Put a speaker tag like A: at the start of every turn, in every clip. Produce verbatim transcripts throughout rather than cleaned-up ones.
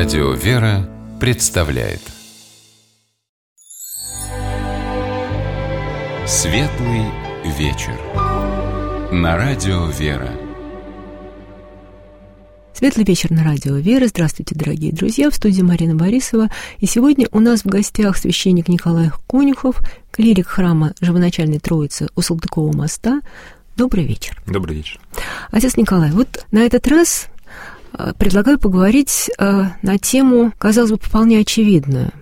A: Радио «Вера» представляет Светлый вечер на Радио «Вера».
B: Светлый вечер на Радио «Вера». Здравствуйте, дорогие друзья, в студии Марина Борисова. И сегодня у нас в гостях священник Николай Конюхов, клирик храма Живоначальной Троицы у Салтыкова моста. Добрый вечер.
C: Добрый вечер.
B: Отец Николай, вот на этот раз предлагаю поговорить на тему, казалось бы, вполне очевидную.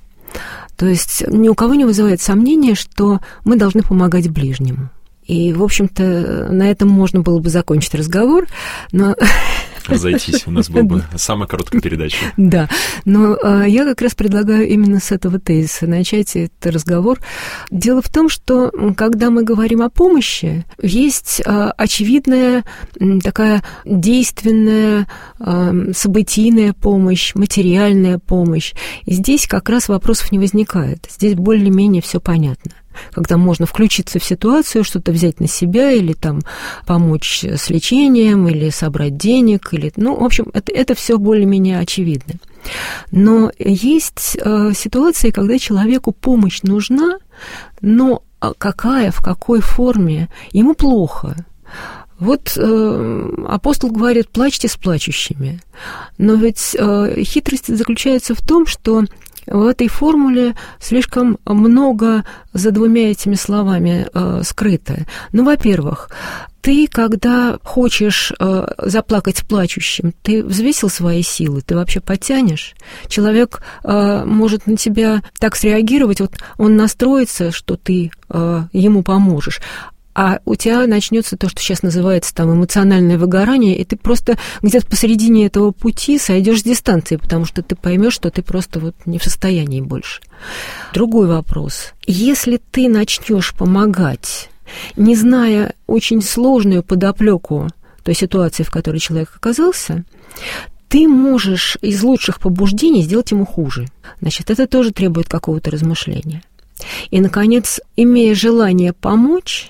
B: То есть ни у кого не вызывает сомнения, что мы должны помогать ближнему. И, в общем-то, на этом можно было бы закончить разговор, но...
C: Разойтись, у нас была бы самая короткая передача.
B: Да, но э, я как раз предлагаю именно с этого тезиса начать этот разговор. Дело в том, что когда мы говорим о помощи, есть э, очевидная э, такая действенная, э, событийная помощь, материальная помощь. И здесь как раз вопросов не возникает. Здесь более-менее все понятно. Когда можно включиться в ситуацию, что-то взять на себя, или там помочь с лечением, или собрать денег, или, ну, в общем, это, это все более-менее очевидно. Но есть э, ситуации, когда человеку помощь нужна, но какая, в какой форме, ему плохо. Вот э, апостол говорит: плачьте с плачущими. Но ведь э, хитрость заключается в том, что в этой формуле слишком много за двумя этими словами э, скрыто. Ну, во-первых, ты, когда хочешь э, заплакать с плачущим, ты взвесил свои силы, ты вообще потянешь? Человек э, может на тебя так среагировать, вот он настроится, что ты э, ему поможешь, а у тебя начнется то, что сейчас называется там эмоциональное выгорание, и ты просто где-то посередине этого пути сойдешь с дистанции, потому что ты поймешь, что ты просто вот не в состоянии больше. Другой вопрос. Если ты начнешь помогать, не зная очень сложную подоплеку той ситуации, в которой человек оказался, ты можешь из лучших побуждений сделать ему хуже. Значит, это тоже требует какого-то размышления. И, наконец, имея желание помочь,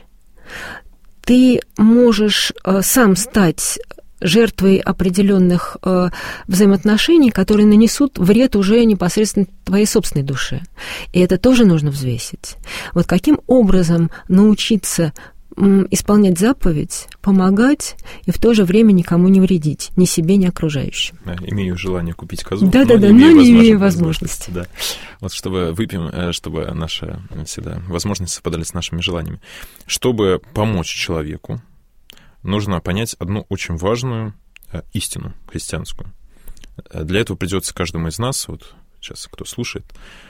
B: ты можешь э, сам стать жертвой определенных э, взаимоотношений, которые нанесут вред уже непосредственно твоей собственной душе. И это тоже нужно взвесить. Вот каким образом научиться м, исполнять заповедь, помогать и в то же время никому не вредить, ни себе, ни окружающим.
C: Да, имею желание купить козу,
B: да,
C: но,
B: да,
C: не,
B: да,
C: имею
B: но не имею
C: возможности.
B: возможности.
C: Да. Вот чтобы выпьем, чтобы наши всегда возможности совпадали с нашими желаниями. Чтобы помочь человеку, нужно понять одну очень важную истину христианскую. Для этого придется каждому из нас, вот сейчас кто слушает,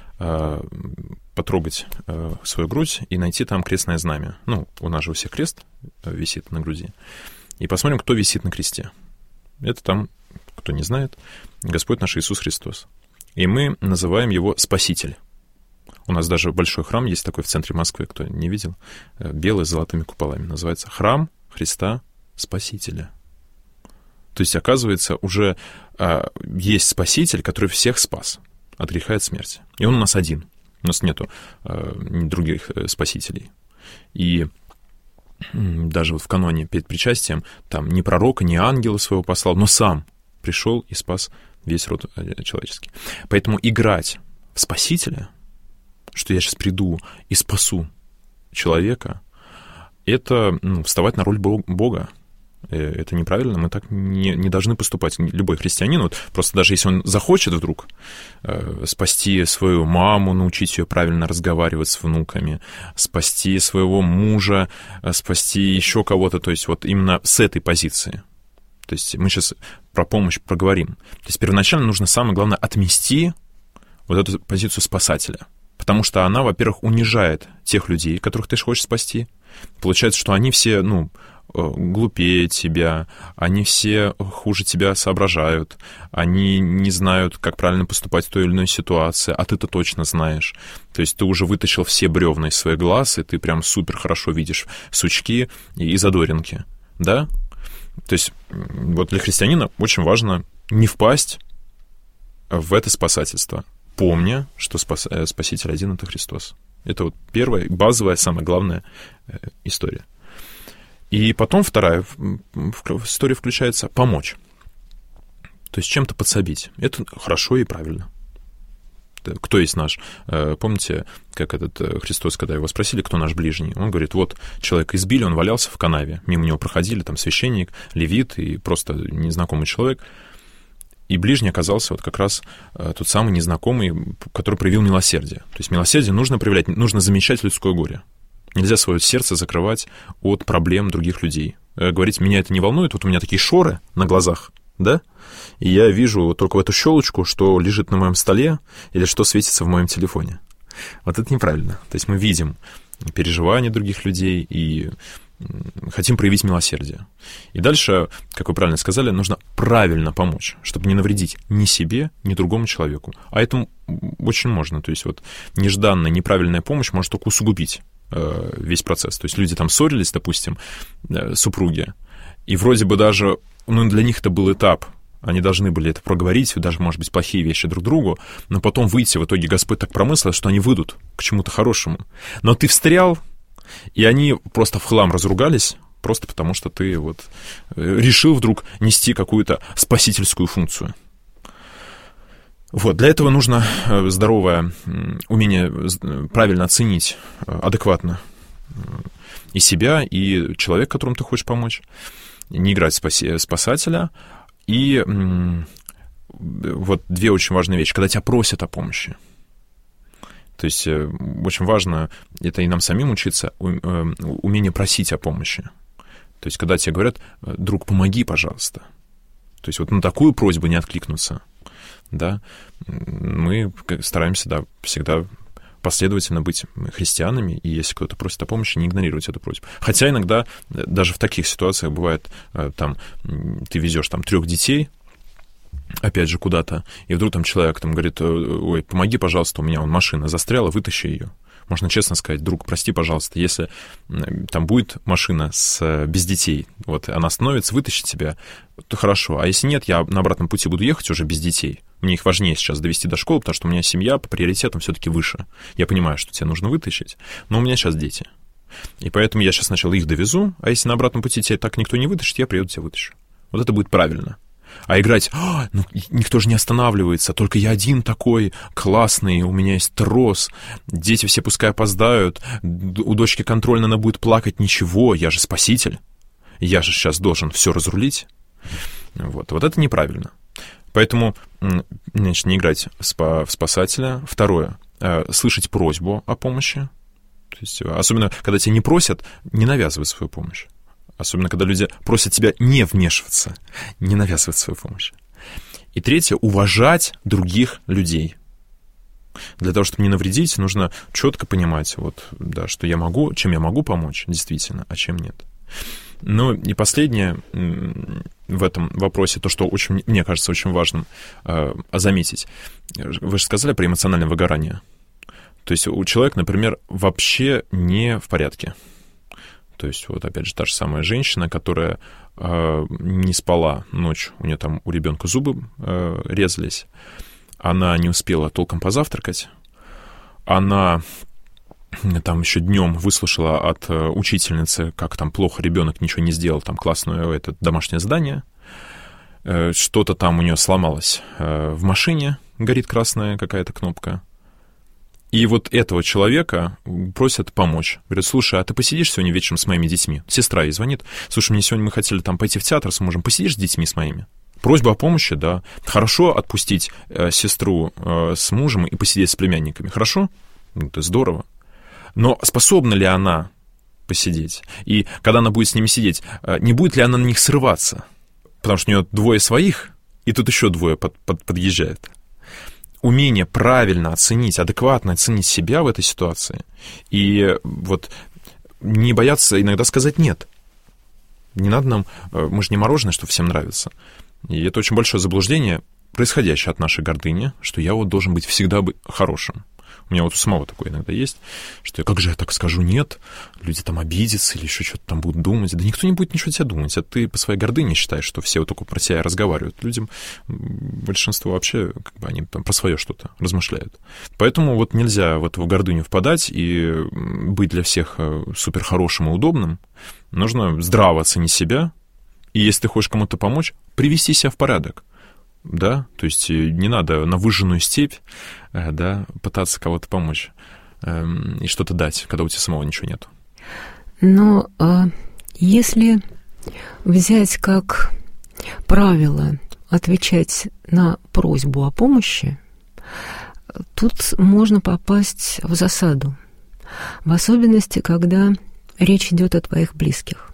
C: потрогать свою грудь и найти там крестное знамя. Ну, у нас же у всех крест висит на груди. И посмотрим, кто висит на кресте. Это там, кто не знает, Господь наш Иисус Христос. И мы называем его Спаситель. У нас даже большой храм есть такой в центре Москвы, кто не видел, белый с золотыми куполами. Называется Храм Христа Спасителя. То есть, оказывается, уже а, есть Спаситель, который всех спас от греха и от смерти. И он у нас один. У нас нету а, других спасителей. И даже вот в каноне перед причастием там ни пророка, ни ангела своего послал, но сам пришел и спас весь род человеческий. Поэтому играть в Спасителя, что я сейчас приду и спасу человека, это ну, вставать на роль Бога. Это неправильно, мы так не, не должны поступать. Любой христианин, вот просто даже если он захочет вдруг э, спасти свою маму, научить ее правильно разговаривать с внуками, спасти своего мужа, э, спасти еще кого-то, то есть вот именно с этой позиции. То есть мы сейчас про помощь проговорим. То есть первоначально нужно, самое главное, отмести вот эту позицию спасателя. Потому что она, во-первых, унижает тех людей, которых ты хочешь спасти. Получается, что они все, ну, глупее тебя, они все хуже тебя соображают, они не знают, как правильно поступать в той или иной ситуации, а ты-то точно знаешь. То есть ты уже вытащил все бревна из своих глаз, и ты прям супер хорошо видишь сучки и задоринки, да? То есть вот для христианина очень важно не впасть в это спасательство, помня, что спас... Спаситель один — это Христос. Это вот первая, базовая, самая главная история. И потом вторая история включается — помочь. То есть чем-то подсобить. Это хорошо и правильно. Кто есть наш? Помните, как этот Христос, когда его спросили, кто наш ближний? Он говорит, вот человека избили, он валялся в канаве, мимо него проходили там священник, левит и просто незнакомый человек. И ближний оказался вот как раз тот самый незнакомый, который проявил милосердие. То есть милосердие нужно проявлять, нужно замечать людское горе. Нельзя свое сердце закрывать от проблем других людей. Говорить, меня это не волнует, вот у меня такие шоры на глазах, да? И я вижу только в эту щелочку, что лежит на моем столе или что светится в моем телефоне. Вот это неправильно. То есть мы видим переживания других людей и хотим проявить милосердие. И дальше, как вы правильно сказали, нужно правильно помочь, чтобы не навредить ни себе, ни другому человеку. А этому очень можно. То есть вот нежданная, неправильная помощь может только усугубить э, весь процесс. То есть люди там ссорились, допустим, э, супруги, и вроде бы даже, ну, для них это был этап. Они должны были это проговорить, даже, может быть, плохие вещи друг другу, но потом выйти, в итоге Господь так промыслил, что они выйдут к чему-то хорошему. Но ты встрял, и они просто в хлам разругались, просто потому что ты вот решил вдруг нести какую-то спасительскую функцию. Вот, для этого нужно здоровое умение правильно оценить адекватно и себя, и человека, которому ты хочешь помочь, не играть в спаси- спасателя. И вот две очень важные вещи. Когда тебя просят о помощи. То есть очень важно, это и нам самим учиться, умение просить о помощи. То есть когда тебе говорят, друг, помоги, пожалуйста. То есть вот на такую просьбу не откликнуться. Да? Мы стараемся, да, всегда последовательно быть христианами, и если кто-то просит о помощи, не игнорировать эту просьбу. Хотя иногда даже в таких ситуациях бывает, там, ты везешь там трех детей, опять же, куда-то, и вдруг там человек там говорит, ой, помоги, пожалуйста, у меня вон машина застряла, вытащи ее. Можно честно сказать, друг, прости, пожалуйста, если там будет машина с, без детей, вот, она остановится, вытащит тебя, то хорошо. А если нет, я на обратном пути буду ехать уже без детей. Мне их важнее сейчас довести до школы, потому что у меня семья по приоритетам все-таки выше. Я понимаю, что тебе нужно вытащить, но у меня сейчас дети. И поэтому я сейчас сначала их довезу, а если на обратном пути тебя так никто не вытащит, я приеду, тебя вытащу. Вот это будет правильно. А играть, а, ну, никто же не останавливается, только я один такой классный, у меня есть трос, дети все пускай опоздают, у дочки контрольно она будет плакать, ничего, я же спаситель, я же сейчас должен все разрулить. Вот, вот это неправильно. Поэтому, значит, не играть в спасателя. Второе, слышать просьбу о помощи. То есть, особенно, когда тебя не просят, не навязывать свою помощь. Особенно, когда люди просят тебя не вмешиваться, не навязывать свою помощь. И третье, уважать других людей. Для того, чтобы не навредить, нужно четко понимать, вот, да, что я могу, чем я могу помочь, действительно, а чем нет. Ну и последнее в этом вопросе, то, что очень, мне кажется очень важным э, заметить. Вы же сказали про эмоциональное выгорание. То есть у человека, например, вообще не в порядке. То есть вот опять же та же самая женщина, которая э, не спала ночью, у нее там у ребенка зубы э, резались, она не успела толком позавтракать, она там еще днем выслушала от учительницы, как там плохо ребенок ничего не сделал, там классное это домашнее задание, что-то там у нее сломалось в машине, горит красная какая-то кнопка. И вот этого человека просят помочь. Говорят, слушай, а ты посидишь сегодня вечером с моими детьми? Сестра ей звонит. Слушай, мне сегодня мы хотели там пойти в театр, сможем, посидишь с детьми с моими? Просьба о помощи, да. Хорошо отпустить э, сестру э, с мужем и посидеть с племянниками. Хорошо? Ну, это здорово. Но способна ли она посидеть? И когда она будет с ними сидеть, не будет ли она на них срываться? Потому что у нее двое своих, и тут еще двое под, под, подъезжает. Умение правильно оценить, адекватно оценить себя в этой ситуации. И вот не бояться иногда сказать «нет». Не надо нам... Мы же не мороженое, что всем нравится. И это очень большое заблуждение, происходящее от нашей гордыни, что я вот должен быть всегда хорошим. У меня вот у самого такое иногда есть, что я, как же я так скажу «нет», люди там обидятся или еще что-то там будут думать. Да никто не будет ничего тебе думать, а ты по своей гордыне считаешь, что все вот только про тебя разговаривают. Людям большинство вообще, как бы они там про свое что-то размышляют. Поэтому вот нельзя в эту гордыню впадать и быть для всех супер хорошим и удобным. Нужно здраво оценить себя, и если ты хочешь кому-то помочь, привести себя в порядок. да, то есть не надо на выжженную степь, да, пытаться кого-то помочь и что-то дать, когда у тебя самого ничего нет.
B: Но а, если взять как правило отвечать на просьбу о помощи, тут можно попасть в засаду, в особенности, когда речь идет о твоих близких.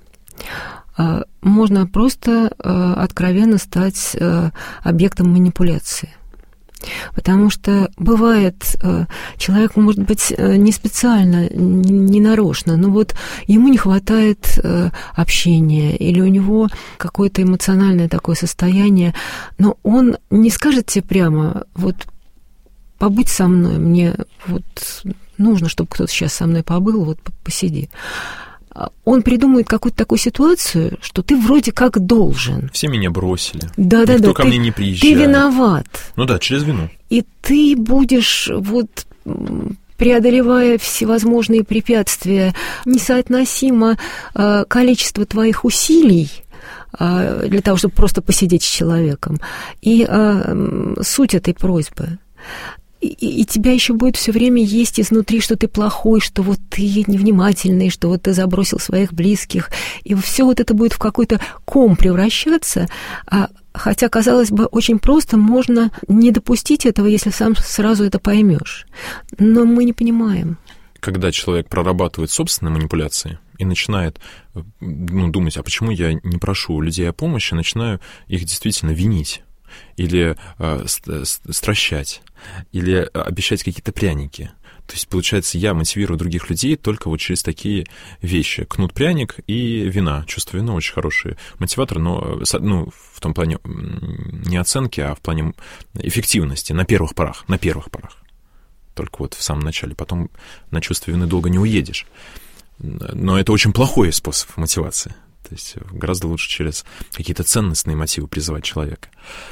B: Можно просто откровенно стать объектом манипуляции. Потому что бывает, человек, может быть, не специально, не нарочно, но вот ему не хватает общения, или у него какое-то эмоциональное такое состояние, но он не скажет тебе прямо, вот, побудь со мной, мне вот нужно, чтобы кто-то сейчас со мной побыл, вот посиди. Он придумает какую-то такую ситуацию, что ты вроде как должен.
C: Все меня бросили.
B: Да, да, да.
C: Никто ко
B: ты,
C: мне не приезжает.
B: Ты виноват.
C: Ну да, через вину.
B: И ты будешь, вот, преодолевая всевозможные препятствия, несоотносимо э, количество твоих усилий э, для того, чтобы просто посидеть с человеком, и э, суть этой просьбы. И, и тебя еще будет все время есть изнутри, что ты плохой, что вот ты невнимательный, что вот ты забросил своих близких. И все вот это будет в какой-то ком превращаться. А, хотя, казалось бы, очень просто можно не допустить этого, если сам сразу это поймешь. Но мы не понимаем.
C: Когда человек прорабатывает собственные манипуляции и начинает, ну, думать, а почему я не прошу людей о помощи, начинаю их действительно винить. Или э, стращать, или обещать какие-то пряники. То есть, получается, я мотивирую других людей только вот через такие вещи. Кнут-пряник и вина. Чувство вины очень хороший мотиватор, но, ну, в том плане не оценки, а в плане эффективности на первых порах, на первых порах. Только вот в самом начале. Потом на чувство вины долго не уедешь. Но это очень плохой способ мотивации. То есть гораздо лучше через какие-то ценностные мотивы призывать человека.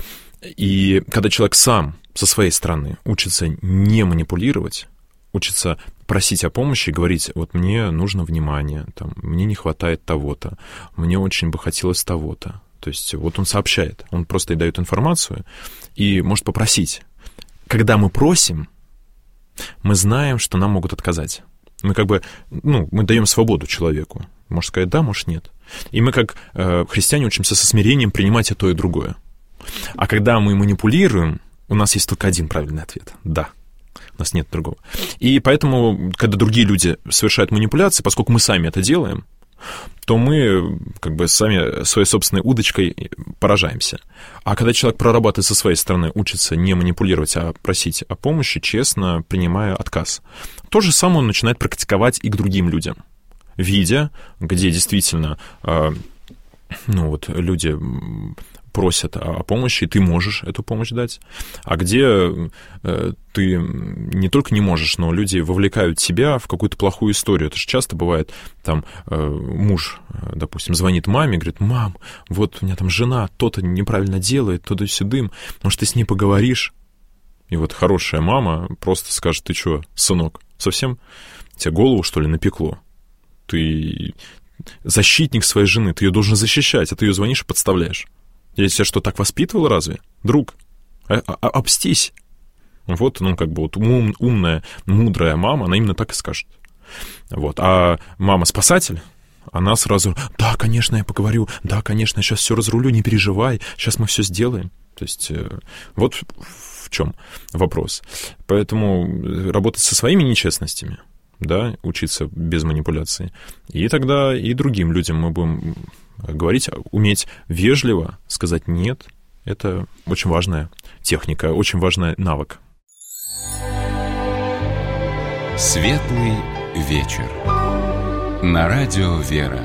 C: И когда человек сам со своей стороны учится не манипулировать, учится просить о помощи, говорить, вот мне нужно внимание, там, мне не хватает того-то, мне очень бы хотелось того-то. То есть вот он сообщает, он просто и дает информацию и может попросить. Когда мы просим, мы знаем, что нам могут отказать. Мы как бы, ну, мы даем свободу человеку. Может сказать да, может нет. И мы, как э, христиане, учимся со смирением принимать и то, и другое. А когда мы манипулируем, у нас есть только один правильный ответ – да. У нас нет другого. И поэтому, когда другие люди совершают манипуляции, поскольку мы сами это делаем, то мы как бы сами своей собственной удочкой поражаемся. А когда человек прорабатывает со своей стороны, учится не манипулировать, а просить о помощи, честно принимая отказ, то же самое он начинает практиковать и к другим людям. Видя, где действительно э, ну вот, люди просят о помощи, и ты можешь эту помощь дать, а где э, ты не только не можешь, но люди вовлекают тебя в какую-то плохую историю. Это же часто бывает, там, э, муж, допустим, звонит маме, говорит, мам, вот у меня там жена то-то неправильно делает, то-то-сюдым, может, ты с ней поговоришь? И вот хорошая мама просто скажет, ты что, сынок, совсем тебе голову, что ли, напекло? Ты защитник своей жены, ты ее должен защищать, а ты ее звонишь и подставляешь. Я тебя что, так воспитывал разве? Друг, а, а, обстись. Вот, ну, как бы вот ум, умная, мудрая мама, она именно так и скажет. Вот. А мама-спасатель, она сразу, да, конечно, я поговорю, да, конечно, я сейчас все разрулю, не переживай, сейчас мы все сделаем. То есть вот в чем вопрос. Поэтому работать со своими нечестностями, да, учиться без манипуляции, и тогда и другим людям мы будем говорить, уметь вежливо сказать «нет». Это очень важная техника, очень важный навык.
A: Светлый вечер. На радио «Вера».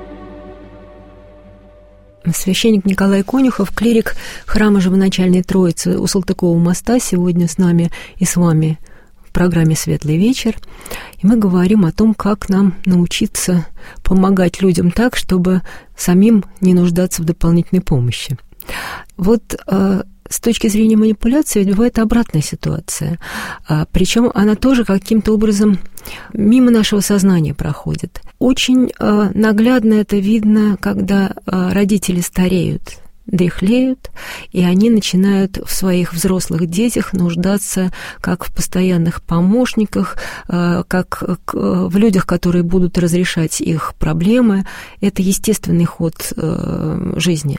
B: Священник Николай Конюхов, клирик храма Живоначальной Троицы у Салтыкова моста, сегодня с нами и с вами в программе «Светлый вечер». И мы говорим о том, как нам научиться помогать людям так, чтобы самим не нуждаться в дополнительной помощи. Вот э, с точки зрения манипуляции бывает обратная ситуация. А, причем она тоже каким-то образом мимо нашего сознания проходит. Очень э, наглядно это видно, когда э, родители стареют. дряхлеют, и они начинают в своих взрослых детях нуждаться как в постоянных помощниках, как в людях, которые будут разрешать их проблемы. Это естественный ход жизни.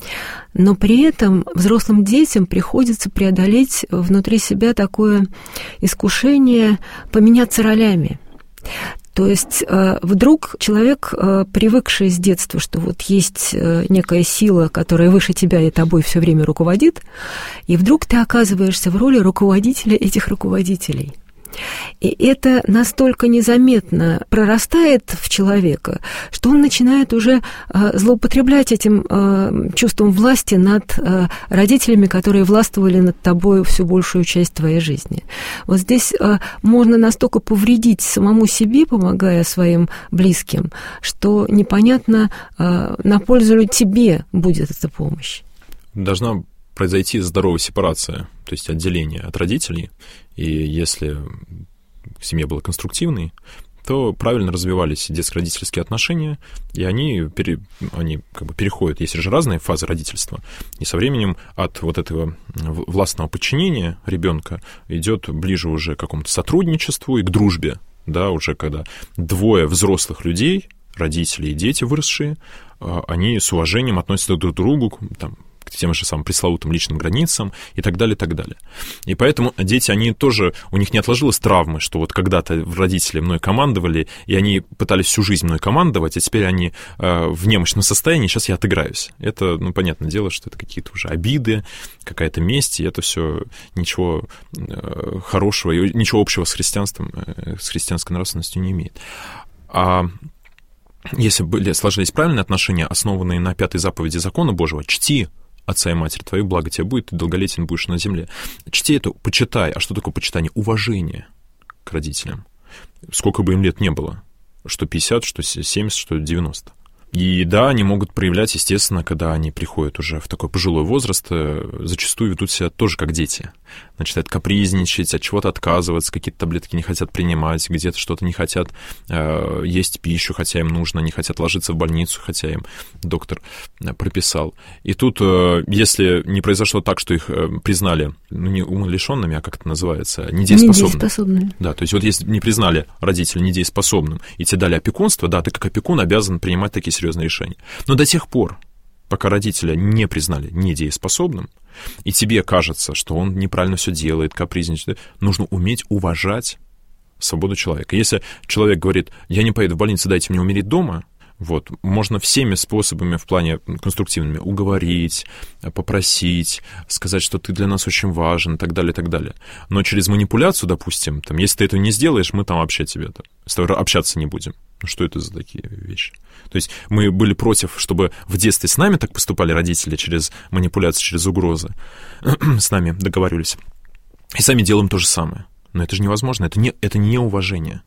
B: Но при этом взрослым детям приходится преодолеть внутри себя такое искушение поменяться ролями. То есть вдруг человек, привыкший с детства, что вот есть некая сила, которая выше тебя и тобой все время руководит, и вдруг ты оказываешься в роли руководителя этих руководителей. И это настолько незаметно прорастает в человека, что он начинает уже злоупотреблять этим чувством власти над родителями, которые властвовали над тобой всю большую часть твоей жизни. Вот здесь можно настолько повредить самому себе, помогая своим близким, что непонятно, на пользу ли тебе будет эта помощь.
C: Должна произойти здоровая сепарация, то есть отделение от родителей. И если в семье было конструктивной, то правильно развивались детско-родительские отношения, и они, пере, они как бы переходят, есть же разные фазы родительства, и со временем от вот этого властного подчинения ребенка идет ближе уже к какому-то сотрудничеству и к дружбе, да, уже когда двое взрослых людей, родители и дети выросшие, они с уважением относятся друг к другу, там, к тем же самым пресловутым личным границам и так далее, и так далее. И поэтому дети, они тоже, у них не отложилась травмы, что вот когда-то родители мной командовали, и они пытались всю жизнь мной командовать, а теперь они э, в немощном состоянии, сейчас я отыграюсь. Это, ну, понятное дело, что это какие-то уже обиды, какая-то месть, и это все ничего э, хорошего, и ничего общего с христианством, э, с христианской нравственностью не имеет. А если были, сложились правильные отношения, основанные на пятой заповеди закона Божьего, чти отца и матерь твою, благо тебе будет, и долголетен будешь на земле. Чти это, почитай. А что такое почитание? Уважение к родителям. Сколько бы им лет не было. Что пятьдесят, что семьдесят, что девяносто. И да, они могут проявлять, естественно, когда они приходят уже в такой пожилой возраст, зачастую ведут себя тоже как дети. Начинают капризничать, от чего-то отказываться, какие-то таблетки не хотят принимать, где-то что-то не хотят э, есть пищу, хотя им нужно, не хотят ложиться в больницу, хотя им доктор прописал. И тут, э, если не произошло так, что их э, признали, ну, не умалишенными, а как это называется, недееспособными. Недееспособными. Да, то есть вот если не признали родителя недееспособным и тебе дали опекунство, да, ты как опекун обязан принимать такие серьезные решения. Но до тех пор, пока родителя не признали недееспособным, и тебе кажется, что он неправильно все делает, капризничает, нужно уметь уважать свободу человека. Если человек говорит, я не поеду в больницу, дайте мне умереть дома, вот, можно всеми способами в плане конструктивными уговорить, попросить, сказать, что ты для нас очень важен, и так далее, и так далее. Но через манипуляцию, допустим, там, если ты этого не сделаешь, мы там вообще тебе там, с тобой общаться не будем. Ну, что это за такие вещи? То есть мы были против, чтобы в детстве с нами так поступали родители через манипуляцию, через угрозы. С нами договаривались. И сами делаем то же самое. Но это же невозможно, это не, это не уважение.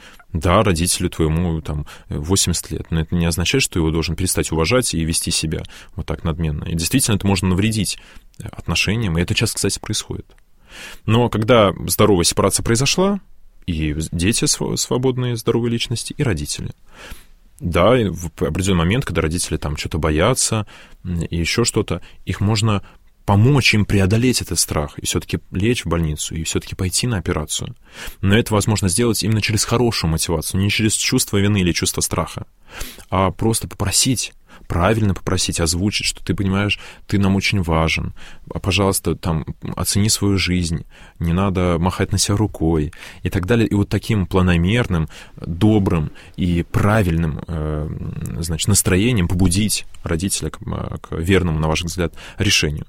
C: Да, родителю твоему там восемьдесят лет, но это не означает, что его должен перестать уважать и вести себя вот так надменно. И действительно, это можно навредить отношениям, и это часто, кстати, происходит. Но когда здоровая сепарация произошла, и дети свободные, здоровые личности, и родители. Да, и в определенный момент, когда родители там что-то боятся и еще что-то, их можно помочь им преодолеть этот страх и все-таки лечь в больницу, и все-таки пойти на операцию. Но это возможно сделать именно через хорошую мотивацию, не через чувство вины или чувство страха, а просто попросить, правильно попросить, озвучить, что ты понимаешь, ты нам очень важен, пожалуйста, там, оцени свою жизнь, не надо махать на себя рукой и так далее. И вот таким планомерным, добрым и правильным, э, значит, настроением побудить родителя к, к верному, на ваш взгляд, решению.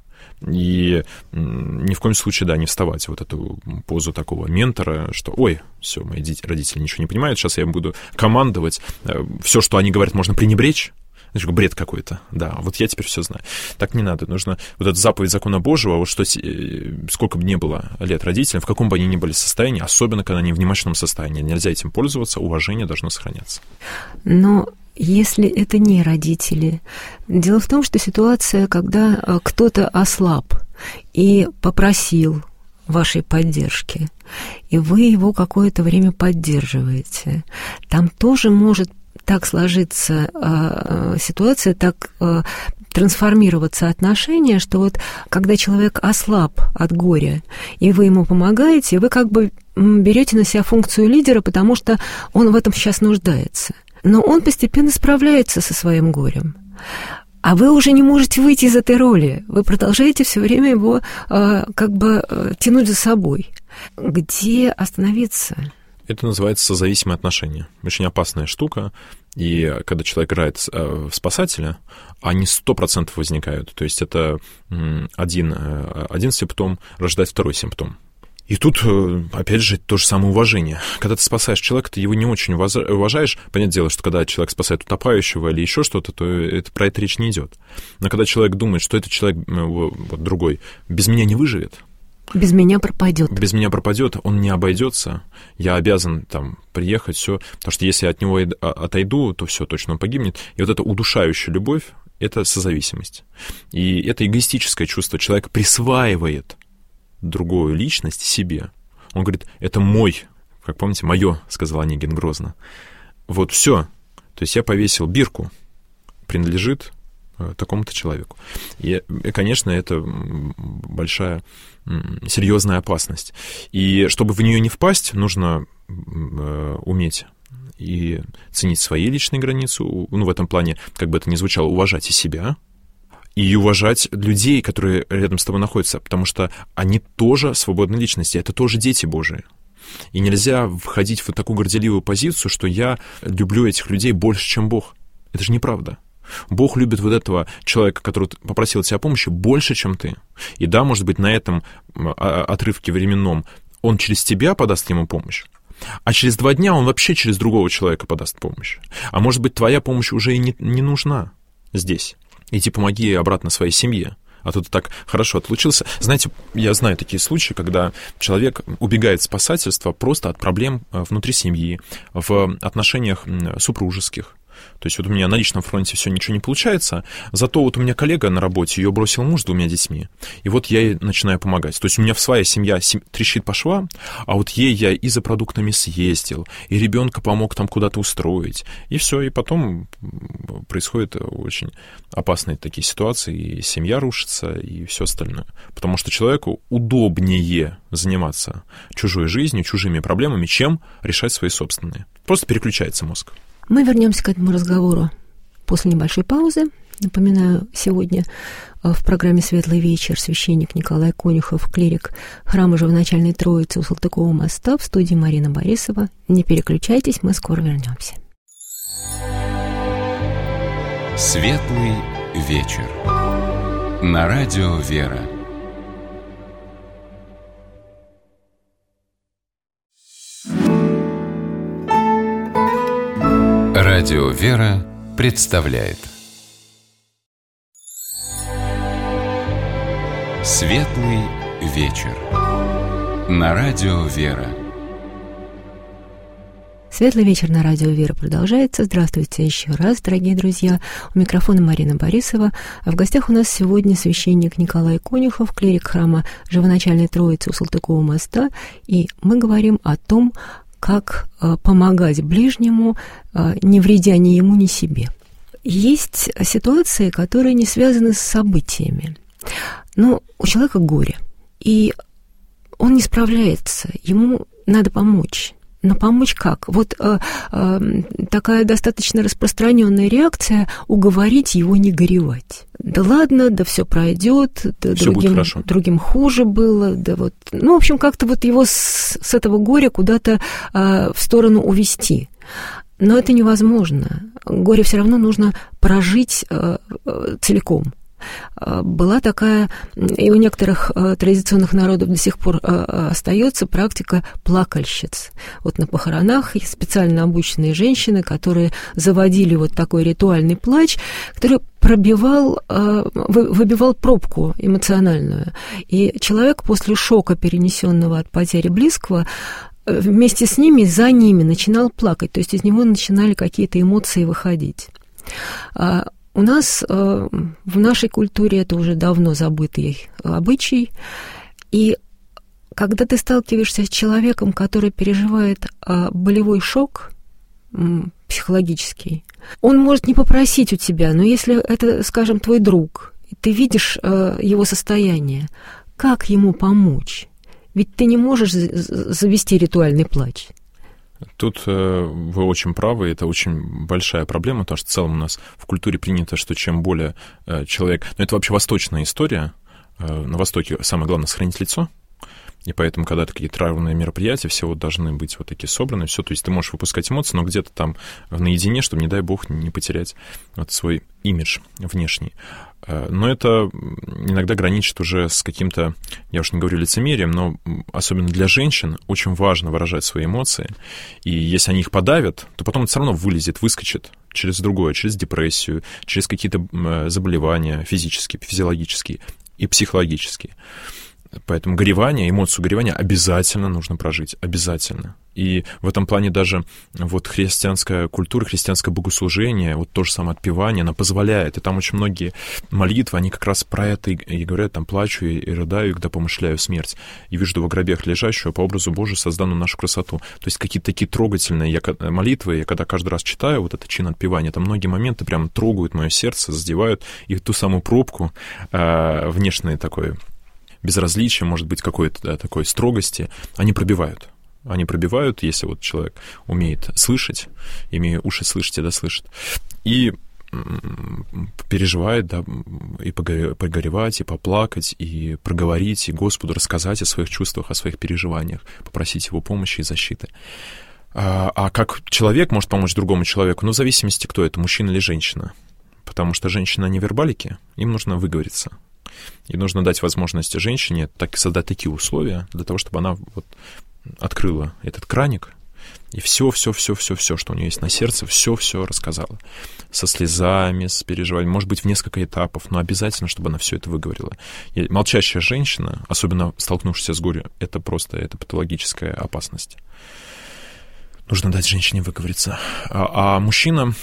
C: И ни в коем случае, да, не вставать в вот эту позу такого ментора, что, ой, все, мои родители ничего не понимают, сейчас я буду командовать, все, что они говорят, можно пренебречь. Значит, бред какой-то, да, вот я теперь все знаю. Так не надо, нужно вот эту заповедь закона Божьего, вот что, сколько бы ни было лет родителям, в каком бы они ни были состоянии, особенно когда они в немощном состоянии, нельзя этим пользоваться, уважение должно сохраняться.
B: Но если это не родители, дело в том, что ситуация, когда кто-то ослаб и попросил вашей поддержки, и вы его какое-то время поддерживаете, там тоже может так сложится э, ситуация, так э, трансформироваться отношения, что вот когда человек ослаб от горя, и вы ему помогаете, вы как бы берете на себя функцию лидера, потому что он в этом сейчас нуждается. Но он постепенно справляется со своим горем. А вы уже не можете выйти из этой роли. Вы продолжаете все время его э, как бы э, тянуть за собой. Где остановиться?
C: Это называется созависимые отношения. Очень опасная штука. И когда человек играет в спасателя, они сто процентов возникают. То есть это один, один симптом рождает второй симптом. И тут, опять же, то же самое уважение. Когда ты спасаешь человека, ты его не очень уважаешь. Понятное дело, что когда человек спасает утопающего или еще что-то, то это, про это речь не идет. Но когда человек думает, что этот человек, вот другой, без меня не выживет,
B: без меня пропадет.
C: Без меня пропадет, он не обойдется. Я обязан там приехать, все. Потому что если я от него отойду, то все, точно он погибнет. И вот эта удушающая любовь — это созависимость. И это эгоистическое чувство. Человек присваивает другую личность себе. Он говорит, это мой, как помните, мое, сказал Онегин грозно. Вот все. То есть я повесил бирку, принадлежит такому-то человеку. И, и, конечно, это большая, серьезная опасность. И чтобы в нее не впасть, нужно э, уметь и ценить свои личные границы, ну, в этом плане, как бы это ни звучало, уважать и себя, и уважать людей, которые рядом с тобой находятся, потому что они тоже свободные личности, это тоже дети Божии. И нельзя входить в вот такую горделивую позицию, что я люблю этих людей больше, чем Бог. Это же неправда. Бог любит вот этого человека, который попросил тебя о помощи, больше, чем ты. И да, может быть, на этом отрывке временном он через тебя подаст ему помощь, а через два дня он вообще через другого человека подаст помощь. А может быть, твоя помощь уже и не, не нужна здесь. Иди помоги обратно своей семье. А то ты так хорошо отлучился. Знаете, я знаю такие случаи, когда человек убегает в спасательство просто от проблем внутри семьи, в отношениях супружеских. То есть вот у меня на личном фронте все ничего не получается, зато вот у меня коллега на работе, ее бросил муж с двумя детьми, и вот я ей начинаю помогать. То есть у меня своя семья трещит по швам, а вот ей я и за продуктами съездил, и ребенка помог там куда-то устроить, и все, и потом происходят очень опасные такие ситуации, и семья рушится, и все остальное. Потому что человеку удобнее заниматься чужой жизнью, чужими проблемами, чем решать свои собственные. Просто переключается мозг.
B: Мы вернемся к этому разговору после небольшой паузы. Напоминаю, сегодня в программе «Светлый вечер» священник Николай Конюхов, клирик храма Живоначальной Троицы у Салтыкова моста, в студии Марина Борисова. Не переключайтесь, мы скоро вернемся.
A: «Светлый вечер» на радио «Вера». Радио «Вера» представляет «Светлый вечер» на радио «Вера».
B: Светлый вечер на радио «Вера» продолжается. Здравствуйте еще раз, дорогие друзья. У микрофона Марина Борисова. А в гостях у нас сегодня священник Николай Конюхов, клирик храма Живоначальной Троицы у Салтыкова моста. И мы говорим о том, как э, помогать ближнему, э, не вредя ни ему, ни себе. Есть ситуации, которые не связаны с событиями. Но у человека горе, и он не справляется, ему надо помочь. Но помочь как? Вот э, э, такая достаточно распространенная реакция — уговорить его не горевать. Да ладно, да все пройдет, да другим, другим хуже было, да вот. Ну, в общем, как-то вот его с, с этого горя куда-то э, в сторону увести. Но это невозможно. Горе все равно нужно прожить э, э, целиком. Была такая, и у некоторых традиционных народов до сих пор остается практика плакальщиц. Вот на похоронах есть специально обученные женщины, которые заводили вот такой ритуальный плач, который пробивал, выбивал пробку эмоциональную. И человек после шока, перенесенного от потери близкого, вместе с ними, за ними начинал плакать, то есть из него начинали какие-то эмоции выходить. У нас э, в нашей культуре это уже давно забытый обычай, и когда ты сталкиваешься с человеком, который переживает э, болевой шок, э, психологический. Он может не попросить у тебя, но если это, скажем, твой друг, и ты видишь э, его состояние, как ему помочь? Ведь ты не можешь завести ритуальный плач.
C: Тут э, вы очень правы, это очень большая проблема, потому что в целом у нас в культуре принято, что чем более э, человек... Ну, это вообще восточная история. Э, на Востоке самое главное — сохранить лицо. И поэтому, когда это какие-то траурные мероприятия, все вот должны быть вот такие собраны, все, то есть ты можешь выпускать эмоции, но где-то там наедине, чтобы, не дай бог, не потерять вот свой имидж внешний. Но это иногда граничит уже с каким-то, я уж не говорю лицемерием, но особенно для женщин очень важно выражать свои эмоции. И если они их подавят, то потом это все равно вылезет, выскочит через другое, через депрессию, через какие-то заболевания физические, физиологические и психологические. Поэтому горевание, эмоцию горевания обязательно нужно прожить, обязательно. И в этом плане даже вот христианская культура, христианское богослужение, вот то же самое отпевание, она позволяет. И там очень многие молитвы, они как раз про это и говорят, там, плачу и, и рыдаю, когда помышляю смерть. И вижу во гробях лежащую, по образу Божию созданную нашу красоту. То есть какие-то такие трогательные молитвы, я когда каждый раз читаю вот это чин отпевания, там многие моменты прям трогают мое сердце, задевают, и ту самую пробку э, внешней такой безразличия, может быть, какой-то да, такой строгости, они пробивают. Они пробивают, если вот человек умеет слышать, имея уши слышать и дослышать, и переживает, да, и погоревать, и поплакать, и проговорить, и Господу рассказать о своих чувствах, о своих переживаниях, попросить Его помощи и защиты. А, а как человек может помочь другому человеку? Ну, в зависимости, кто это, мужчина или женщина. Потому что женщины, они вербалики, им нужно выговориться. И нужно дать возможность женщине так, создать такие условия для того, чтобы она вот открыла этот краник и все-все-все-все-все, что у нее есть на сердце, все-все рассказала. Со слезами, с переживанием, может быть, в несколько этапов, но обязательно, чтобы она все это выговорила. И молчащая женщина, особенно столкнувшаяся с горем, это просто это патологическая опасность. Нужно дать женщине выговориться. А, а мужчина,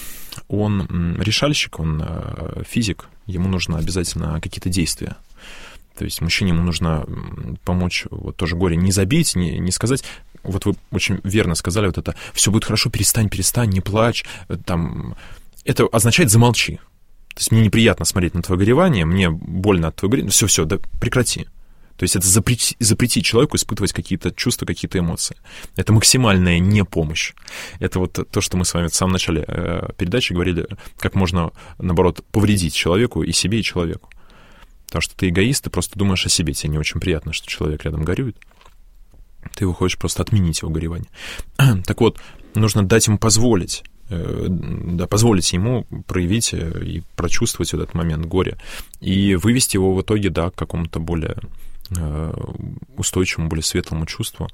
C: он решальщик, он физик, ему нужно обязательно какие-то действия. То есть мужчине ему нужно помочь вот тоже горе не забить, не, не сказать, вот вы очень верно сказали, вот это «все будет хорошо, перестань, перестань, не плачь». Там, это означает «замолчи». То есть мне неприятно смотреть на твое горевание, мне больно от твоего горевания, все-все, да прекрати. То есть это запретить, запретить человеку испытывать какие-то чувства, какие-то эмоции. Это максимальная непомощь. Это вот то, что мы с вами в самом начале передачи говорили, как можно, наоборот, повредить человеку и себе, и человеку. Потому что ты эгоист, ты просто думаешь о себе, тебе не очень приятно, что человек рядом горюет. Ты его хочешь просто отменить, его горевание. Так вот, нужно дать ему позволить, да, позволить ему проявить и прочувствовать вот этот момент горя, и вывести его в итоге, да, к какому-то более устойчивому, более светлому чувству.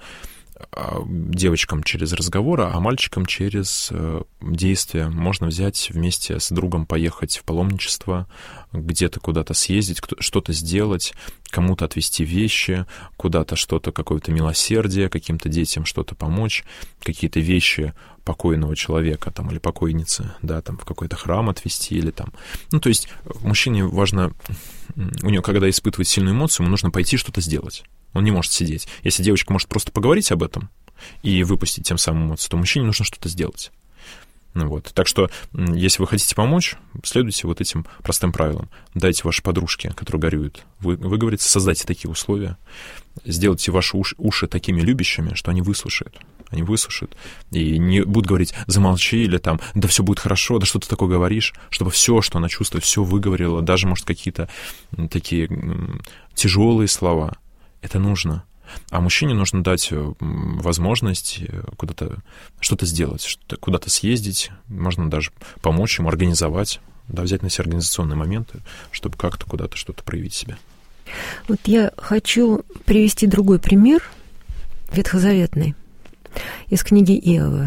C: Девочкам через разговоры, а мальчикам через действия. Можно взять вместе с другом, поехать в паломничество, где-то куда-то съездить, что-то сделать, кому-то отвезти вещи, куда-то что-то, какое-то милосердие, каким-то детям что-то помочь, какие-то вещи покойного человека там, или покойницы, да, там, в какой-то храм отвезти или там. Ну, то есть мужчине важно, у него, когда испытывает сильную эмоцию, ему нужно пойти что-то сделать. Он не может сидеть. Если девочка может просто поговорить об этом и выпустить тем самым эмоции, то мужчине нужно что-то сделать. Ну, вот. Так что, если вы хотите помочь, следуйте вот этим простым правилам. Дайте вашей подружке, которая горюет, вы, выговориться, создайте такие условия, сделайте ваши уши, уши такими любящими, что они выслушают. Они выслушают и не будут говорить «замолчи» или там «да все будет хорошо», «да что ты такое говоришь», чтобы все, что она чувствует, все выговорила, даже, может, какие-то такие тяжелые слова. Это нужно. А мужчине нужно дать возможность куда-то что-то сделать, что-то, куда-то съездить, можно даже помочь ему организовать, да, взять на себя организационные моменты, чтобы как-то куда-то что-то проявить себя.
B: Вот я хочу привести другой пример, ветхозаветный, из книги Иова.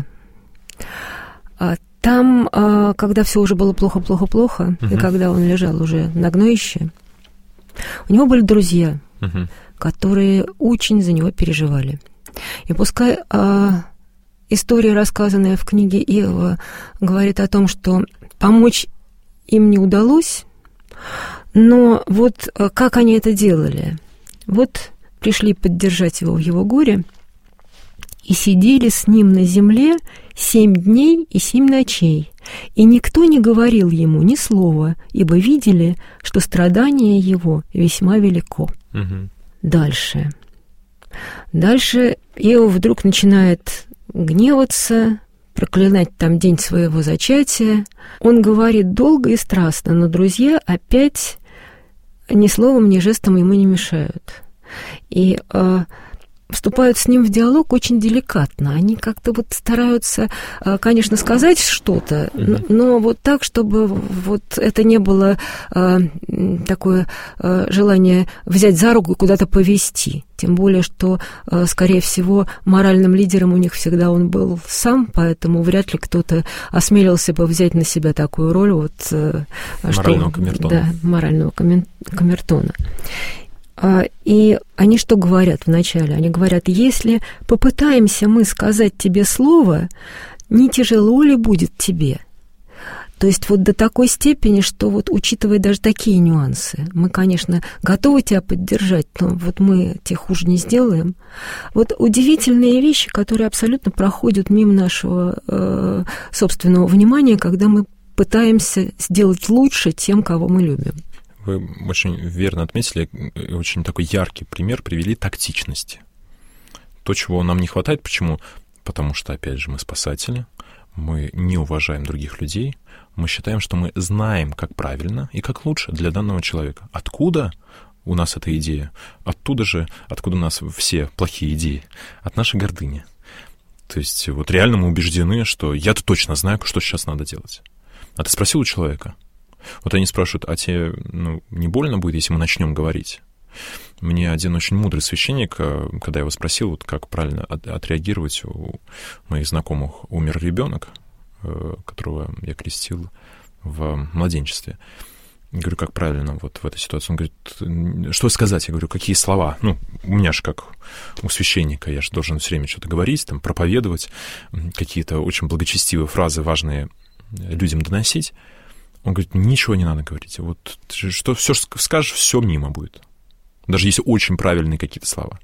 B: Там, когда все уже было плохо-плохо-плохо, угу. и когда он лежал уже на гноище, у него были друзья, угу. которые очень за него переживали. И пускай а, история, рассказанная в книге Иова, говорит о том, что помочь им не удалось, но вот как они это делали? Вот пришли поддержать его в его горе, и сидели с ним на земле семь дней и семь ночей, и никто не говорил ему ни слова, ибо видели, что страдание его весьма велико».
C: Угу.
B: Дальше. Дальше Иов вдруг начинает гневаться, проклинать там день своего зачатия. Он говорит долго и страстно, но друзья опять ни словом, ни жестом ему не мешают. И э, вступают с ним в диалог очень деликатно. Они как-то вот стараются, э, конечно, сказать что-то, mm-hmm. но вот так, чтобы вот это не было э, такое э, желание взять за руку и куда-то повести. Тем более, что, э, скорее всего, моральным лидером у них всегда он был сам, поэтому вряд ли кто-то осмелился бы взять на себя такую роль. Вот, э,
C: морального
B: что,
C: камертона.
B: Да, морального камертона. И они что говорят вначале? Они говорят: если попытаемся мы сказать тебе слово, не тяжело ли будет тебе? То есть вот до такой степени, что вот учитывая даже такие нюансы, мы, конечно, готовы тебя поддержать, но вот мы тебе хуже не сделаем. Вот удивительные вещи, которые абсолютно проходят мимо нашего э, собственного внимания, когда мы пытаемся сделать лучше тем, кого мы любим.
C: Вы очень верно отметили, очень такой яркий пример привели тактичности. То, чего нам не хватает. Почему? Потому что, опять же, мы спасатели, мы не уважаем других людей, мы считаем, что мы знаем, как правильно и как лучше для данного человека. Откуда у нас эта идея? Оттуда же, откуда у нас все плохие идеи? От нашей гордыни. То есть вот реально мы убеждены, что я-то точно знаю, что сейчас надо делать. А ты спросил у человека? Вот они спрашивают: а тебе ну, не больно будет, если мы начнем говорить? Мне один очень мудрый священник, когда я его спросил, вот как правильно от, отреагировать, у моих знакомых умер ребенок, которого я крестил в младенчестве. Я говорю, как правильно вот в этой ситуации? Он говорит: что сказать? Я говорю, какие слова? Ну, у меня же как у священника, я же должен все время что-то говорить, там, проповедовать, какие-то очень благочестивые фразы важные людям доносить. Он говорит: ничего не надо говорить. Вот что все скажешь, все мимо будет. Даже если очень правильные какие-то слова.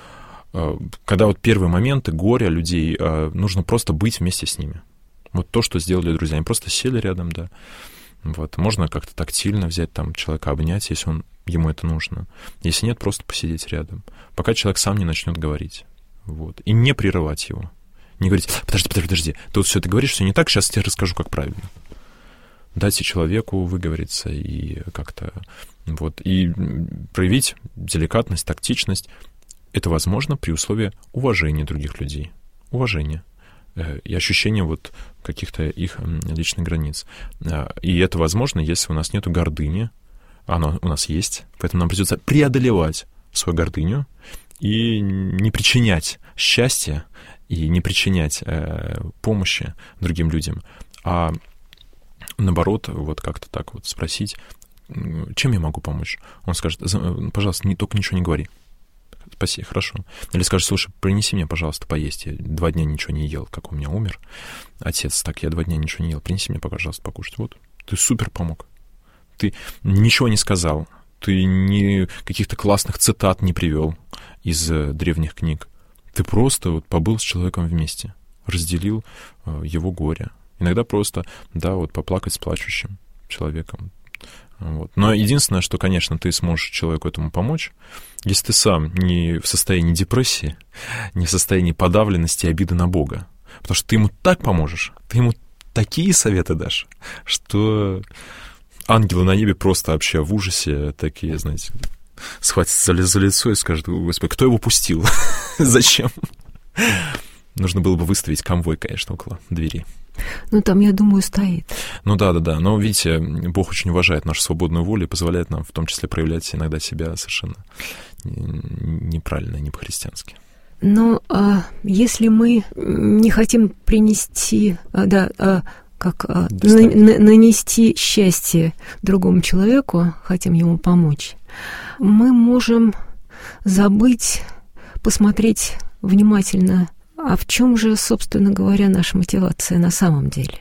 C: Когда вот первые моменты горя людей, нужно просто быть вместе с ними. Вот то, что сделали друзья. Они просто сели рядом, да. Вот. Можно как-то тактильно взять там человека, обнять, если он, ему это нужно. Если нет, просто посидеть рядом, пока человек сам не начнет говорить. Вот. И не прерывать его. Не говорить: подожди, подожди, подожди, ты вот все это говоришь, все не так, сейчас я тебе расскажу, как правильно. Дайте человеку выговориться и как-то вот, и проявить деликатность, тактичность. Это возможно при условии уважения других людей. Уважения. И ощущения вот каких-то их личных границ. И это возможно, если у нас нет гордыни. Она у нас есть, поэтому нам придется преодолевать свою гордыню и не причинять счастья, и не причинять помощи другим людям, а наоборот, вот как-то так вот спросить: чем я могу помочь? Он скажет: пожалуйста, не, только ничего не говори. Спасибо, хорошо. Или скажет: слушай, принеси мне, пожалуйста, поесть. Я два дня ничего не ел, как у меня умер отец. Так, я два дня ничего не ел. Принеси мне, пожалуйста, покушать. Вот, ты супер помог. Ты ничего не сказал. Ты ни каких-то классных цитат не привел из древних книг. Ты просто вот побыл с человеком вместе, разделил его горе. Иногда просто, да, вот поплакать с плачущим человеком. Вот. Но единственное, что, конечно, ты сможешь человеку этому помочь, если ты сам не в состоянии депрессии, не в состоянии подавленности и обиды на Бога. Потому что ты ему так поможешь, ты ему такие советы дашь, что ангелы на небе просто вообще в ужасе такие, знаете, схватятся за лицо и скажут: Господи, кто его пустил? Зачем? Нужно было бы выставить конвой, конечно, около двери.
B: Ну, там, я думаю, стоит.
C: Ну, да-да-да. Но, видите, Бог очень уважает нашу свободную волю и позволяет нам в том числе проявлять иногда себя совершенно неправильно, не по-христиански.
B: Но а, если мы не хотим принести, а, да, а, как а, на, на, нанести счастье другому человеку, хотим ему помочь, мы можем забыть, посмотреть внимательно, а в чем же, собственно говоря, наша мотивация на самом деле?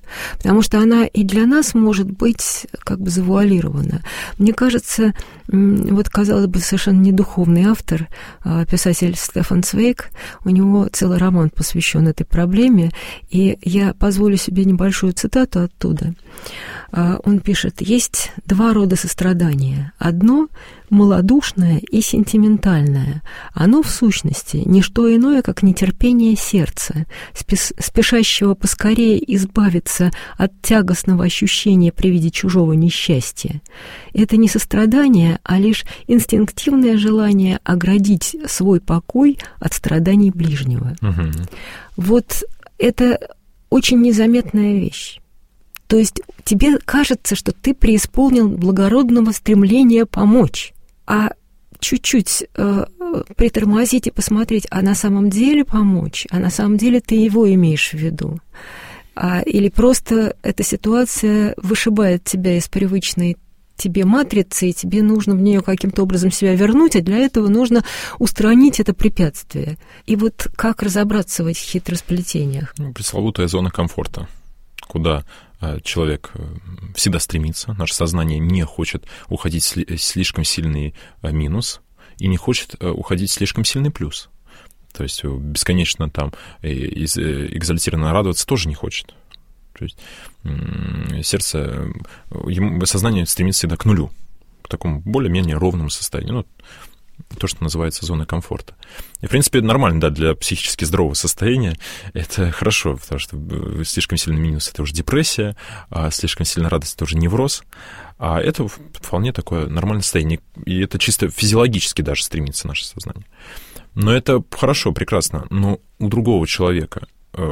B: потому что она и для нас может быть как бы завуалирована. Мне кажется, вот, казалось бы, совершенно не духовный автор, писатель Стефан Цвейг, у него целый роман посвящен этой проблеме, и я позволю себе небольшую цитату оттуда. Он пишет: «Есть два рода сострадания. Одно — малодушное и сентиментальное. Оно, в сущности, не что иное, как нетерпение сердца, спешащего поскорее избавиться от тягостного ощущения при виде чужого несчастья. Это не сострадание, а лишь инстинктивное желание оградить свой покой от страданий ближнего». Угу. Вот это очень незаметная вещь. То есть тебе кажется, что ты преисполнил благородного стремления помочь, а чуть-чуть э, притормозить и посмотреть, а на самом деле помочь, а на самом деле ты его имеешь в виду. А, или просто эта ситуация вышибает тебя из привычной тебе матрицы, и тебе нужно в нее каким-то образом себя вернуть, а для этого нужно устранить это препятствие. И вот как разобраться в этих хитросплетениях?
C: Ну, пресловутая зона комфорта, куда человек всегда стремится, наше сознание не хочет уходить в слишком сильный минус и не хочет уходить в слишком сильный плюс. То есть бесконечно там экзальтированно радоваться тоже не хочет. То есть сердце, сознание стремится всегда к нулю, к такому более-менее ровному состоянию. Ну, то, что называется зоной комфорта. И, в принципе, это нормально, да, для психически здорового состояния. Это хорошо, потому что слишком сильный минус — это уже депрессия, а слишком сильная радость — это уже невроз. А это вполне такое нормальное состояние. И это чисто физиологически даже стремится наше сознание. Но это хорошо, прекрасно. Но у другого человека,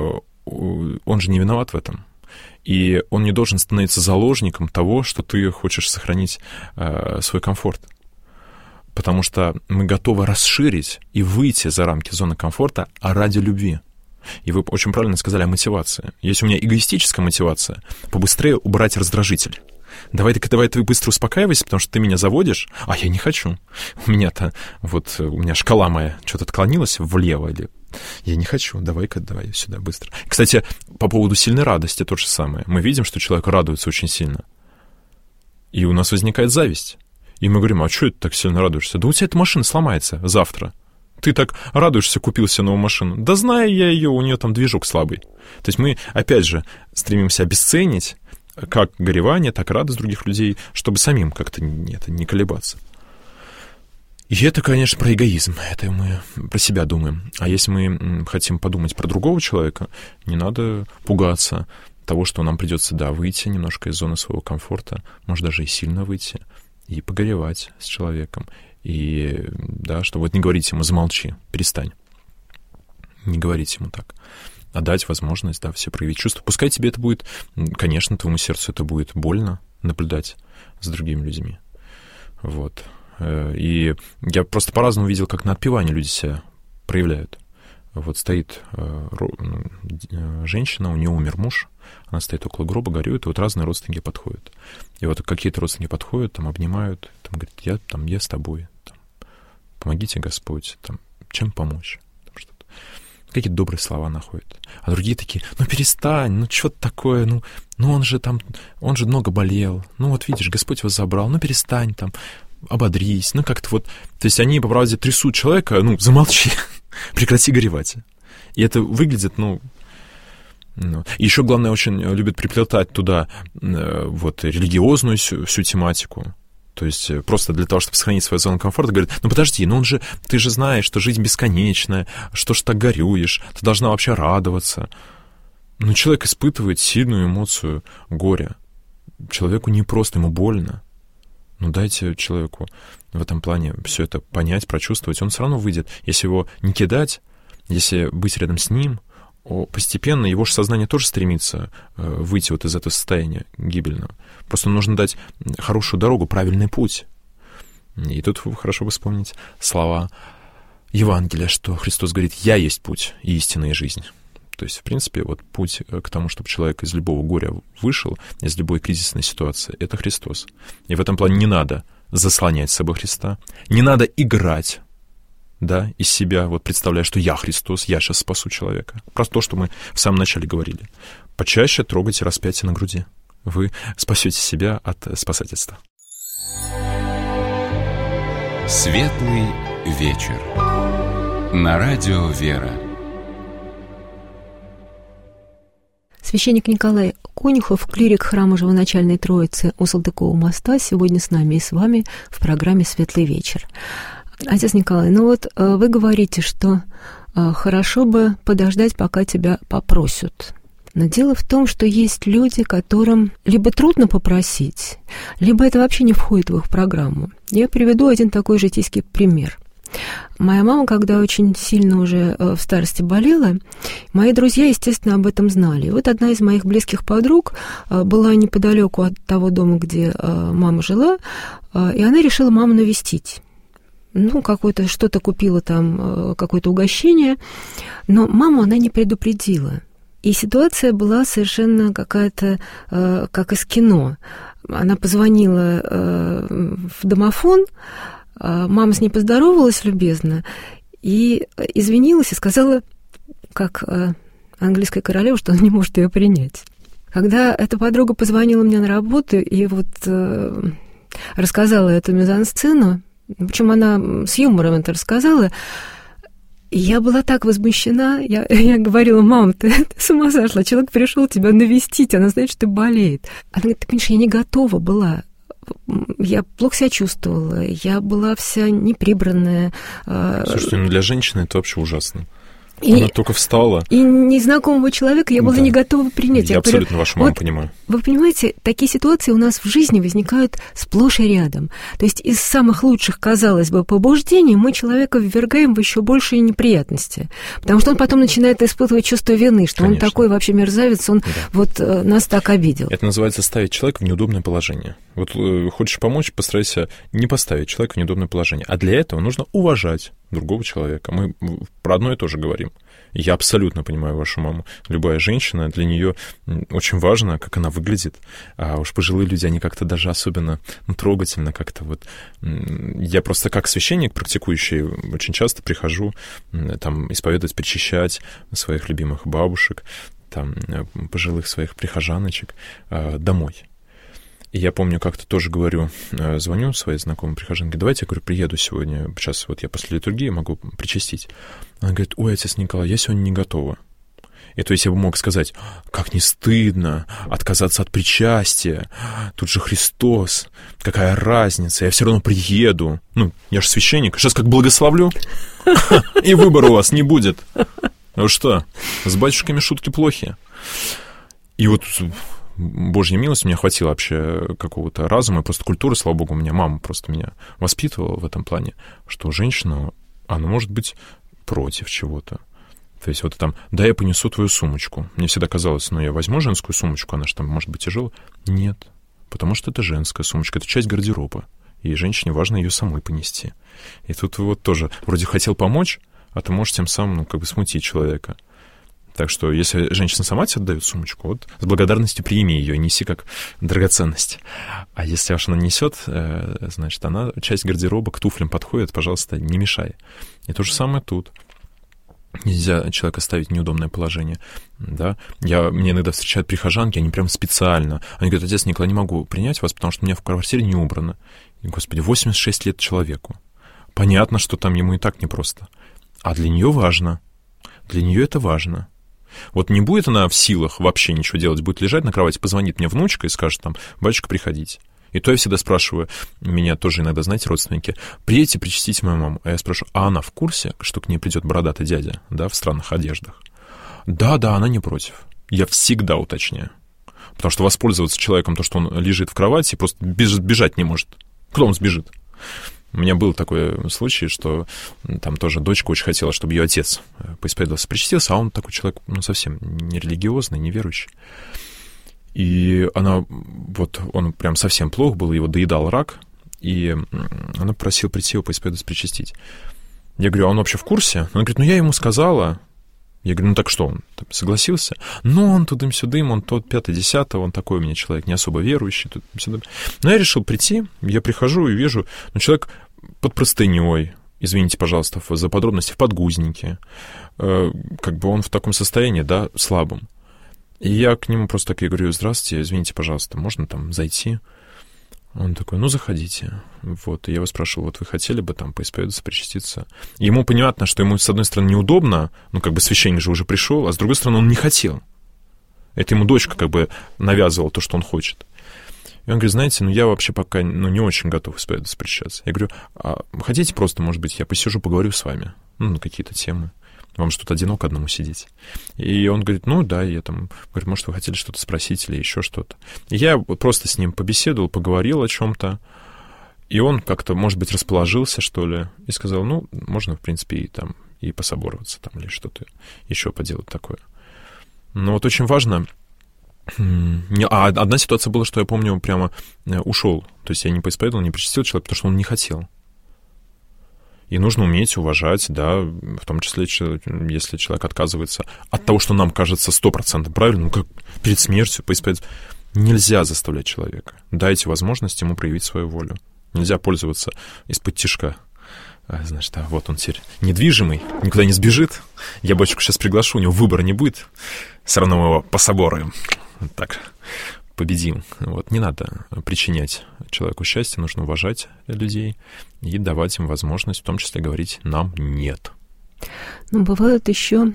C: он же не виноват в этом. И он не должен становиться заложником того, что ты хочешь сохранить свой комфорт. Потому что мы готовы расширить и выйти за рамки зоны комфорта ради любви. И вы очень правильно сказали о мотивации. Есть у меня эгоистическая мотивация — побыстрее убрать раздражитель. Давай, так, давай ты быстро успокаивайся, потому что ты меня заводишь, а я не хочу. У меня-то, вот, у меня шкала моя что-то отклонилась влево или... Я не хочу, давай-ка, давай сюда быстро. Кстати, по поводу сильной радости то же самое. Мы видим, что человек радуется очень сильно. И у нас возникает зависть. И мы говорим: а что ты так сильно радуешься? Да у тебя эта машина сломается завтра. Ты так радуешься, купил себе новую машину. Да знаю я ее, у нее там движок слабый. То есть мы, опять же, стремимся обесценить как горевание, так и радость других людей, чтобы самим как-то не, это, не колебаться. И это, конечно, про эгоизм. Это мы про себя думаем. А если мы хотим подумать про другого человека, не надо пугаться того, что нам придется, да, выйти немножко из зоны своего комфорта, может, даже и сильно выйти, и погоревать с человеком. И, да, что вот не говорить ему: замолчи, перестань. Не говорить ему так. А дать возможность, да, все проявить чувства. Пускай тебе это будет, конечно, твоему сердцу это будет больно наблюдать за другими людьми. Вот. И я просто по-разному видел, как на отпевании люди себя проявляют. Вот стоит женщина, у нее умер муж, она стоит около гроба, горюет, и вот разные родственники подходят. И вот какие-то родственники подходят, там обнимают, там говорят: я, там, я с тобой, там, помогите, Господь, там, чем помочь, там, что-то. Какие-то добрые слова находят. А другие такие: ну перестань, ну что-то такое, ну, ну он же там, он же много болел, ну вот видишь, Господь его забрал, ну перестань там, ободрись, ну как-то вот. То есть они, по правде, трясут человека: ну замолчи, прекрати горевать. И это выглядит, ну... ну. И еще, главное, очень любят приплетать туда э, вот религиозную всю, всю тематику. То есть просто для того, чтобы сохранить свою зону комфорта, говорят: ну подожди, ну он же, ты же знаешь, что жизнь бесконечная, что ж так горюешь, ты должна вообще радоваться. Ну человек испытывает сильную эмоцию горя. Человеку не просто, ему больно. Ну дайте человеку в этом плане все это понять, прочувствовать, он все равно выйдет. Если его не кидать, если быть рядом с ним, постепенно его же сознание тоже стремится выйти вот из этого состояния гибельного. Просто нужно дать хорошую дорогу, правильный путь. И тут хорошо бы вспомнить слова Евангелия, что Христос говорит: «Я есть путь и истина и жизнь». То есть, в принципе, вот путь к тому, чтобы человек из любого горя вышел, из любой кризисной ситуации, это Христос. И в этом плане не надо заслонять с собой Христа, не надо играть, да, из себя, вот представляя, что я Христос, я сейчас спасу человека. Про то, что мы в самом начале говорили. Почаще трогайте распятие на груди. Вы спасете себя от спасательства.
A: Светлый вечер. На радио «Вера».
B: Священник Николай Конюхов, клирик храма Живоначальной Троицы у Салтыкова моста, сегодня с нами и с вами в программе «Светлый вечер». Отец Николай, ну вот вы говорите, что хорошо бы подождать, пока тебя попросят. Но дело в том, что есть люди, которым либо трудно попросить, либо это вообще не входит в их программу. Я приведу один такой житейский пример. Моя мама, когда очень сильно уже в старости болела, мои друзья, естественно, об этом знали. И вот одна из моих близких подруг была неподалеку от того дома, где мама жила, и она решила маму навестить. Ну, какое-то, что-то купила там, какое-то угощение, но маму она не предупредила. И ситуация была совершенно какая-то, как из кино. Она позвонила в домофон, мама с ней поздоровалась любезно и извинилась и сказала, как английская королева, что она не может ее принять. Когда эта подруга позвонила мне на работу и вот э, рассказала эту мизансцену, причем она с юмором это рассказала, я была так возмущена, я, я говорила: мам, ты, ты с ума сошла, человек пришел тебя навестить, она знает, что ты болеет. Она говорит: ты понимаешь, я не готова была. Я плохо себя чувствовала, я была вся неприбранная.
C: Слушайте, ну для женщины это вообще ужасно. И, она только встала.
B: И незнакомого человека я была да. не готова принять.
C: Я, я абсолютно
B: говорю,
C: вашу маму
B: вот,
C: понимаю.
B: Вы понимаете, такие ситуации у нас в жизни возникают сплошь и рядом. То есть из самых лучших, казалось бы, побуждений мы человека ввергаем в еще большие неприятности. Потому что он потом начинает испытывать чувство вины, что Конечно. Он такой вообще мерзавец, он да. вот э, нас так обидел.
C: Это называется ставить человека в неудобное положение. Вот э, хочешь помочь, постарайся не поставить человека в неудобное положение. А для этого нужно уважать другого человека. Мы про одно и то же говорим. Я абсолютно понимаю вашу маму. Любая женщина, для нее очень важно, как она выглядит. А уж пожилые люди, они как-то даже особенно ну, трогательно как-то вот. Я просто как священник практикующий очень часто прихожу там исповедовать, причащать своих любимых бабушек, там, пожилых своих прихожаночек домой. И я помню, как-то тоже говорю, звоню своей знакомой прихожанке: давайте, я говорю, приеду сегодня, сейчас вот я после литургии могу причастить. Она говорит: ой, отец Николай, я сегодня не готова. И то есть я бы мог сказать: как не стыдно отказаться от причастия, тут же Христос, какая разница, я все равно приеду. Ну, я же священник, сейчас как благословлю, и выбора у вас не будет. Ну что, с батюшками шутки плохи. И вот... Божья милость, мне хватило вообще какого-то разума, просто культуры, слава богу, у меня мама просто меня воспитывала в этом плане, что женщина, она может быть против чего-то. То есть вот там: да, я понесу твою сумочку. Мне всегда казалось: ну, я возьму женскую сумочку, она же там может быть тяжелая. Нет, потому что это женская сумочка, это часть гардероба, и женщине важно ее самой понести. И тут вот тоже вроде хотел помочь, а ты можешь тем самым, ну, как бы смутить человека. Так что, если женщина сама тебе отдает сумочку, вот с благодарностью прими ее, неси как драгоценность. А если аж она несет, значит, она часть гардероба к туфлям подходит, пожалуйста, не мешай. И то же самое тут. Нельзя человека ставить в неудобное положение. Да? Я, мне иногда встречают прихожанки, они прям специально. Они говорят: отец Николай, не могу принять вас, потому что у меня в квартире не убрано. И, господи, восемьдесят шесть лет человеку. Понятно, что там ему и так непросто. А для нее важно. Для нее это важно. Вот не будет она в силах вообще ничего делать, будет лежать на кровати, позвонит мне внучка и скажет там: батюшка, приходите. И то я всегда спрашиваю, меня тоже иногда, знаете, родственники: приедете, причастите мою маму. А я спрашиваю: а она в курсе, что к ней придет бородатый дядя, да, в странных одеждах? Да, да, она не против. Я всегда уточняю. Потому что воспользоваться человеком, то, что он лежит в кровати, просто бежать не может. Куда он сбежит? У меня был такой случай, что там тоже дочка очень хотела, чтобы ее отец поисповедовался, причастился, а он такой человек, ну, совсем не религиозный, не верующий. И она, вот он прям совсем плох был, его доедал рак, и она просила прийти его поисповедоваться, причастить. Я говорю: а он вообще в курсе? Она говорит: ну, я ему сказала. Я говорю: ну, так что, он там согласился? Ну, он тудым-сюдым, он тот пятый-десятый, он такой у меня человек не особо верующий. Тудым-сюдым. Но я решил прийти, я прихожу и вижу, ну, человек под простыней, извините, пожалуйста, за подробности, в подгузнике. Как бы он в таком состоянии, да, слабом. И я к нему просто так и говорю: здравствуйте, извините, пожалуйста, можно там зайти? Он такой: ну, заходите. Вот, и я его спрашивал: вот вы хотели бы там поисповедаться, причаститься? И ему понятно, что ему, с одной стороны, неудобно, ну, как бы священник же уже пришел, а с другой стороны, он не хотел. Это ему дочка как бы навязывала то, что он хочет. И он говорит: знаете, ну, я вообще пока, ну, не очень готов исповедаться, причащаться. Я говорю: а хотите просто, может быть, я посижу, поговорю с вами, ну, на какие-то темы? Вам что, тут одиноко одному сидеть? И он говорит: ну да, я там, говорю, может, вы хотели что-то спросить или еще что-то. И я просто с ним побеседовал, поговорил о чем-то, и он как-то, может быть, расположился, что ли, и сказал: ну, можно, в принципе, и там, и пособороваться там, или что-то еще поделать такое. Но вот очень важно... А одна ситуация была, что я помню, прямо ушел. То есть я не поисповедовал, не причастил человека, потому что он не хотел. И нужно уметь уважать, да, в том числе, если человек отказывается от того, что нам кажется сто процентов правильно, ну, как перед смертью поисповедоваться. Нельзя заставлять человека. Дайте возможность ему проявить свою волю. Нельзя пользоваться из-под тишка. А, знаешь, да, вот он теперь недвижимый, никуда не сбежит. Я батюшку сейчас приглашу, у него выбора не будет. Все равно мы его пособоруем. Так, победим. Вот, не надо причинять человеку счастье, нужно уважать людей и давать им возможность, в том числе, говорить «нам нет».
B: Ну, бывают еще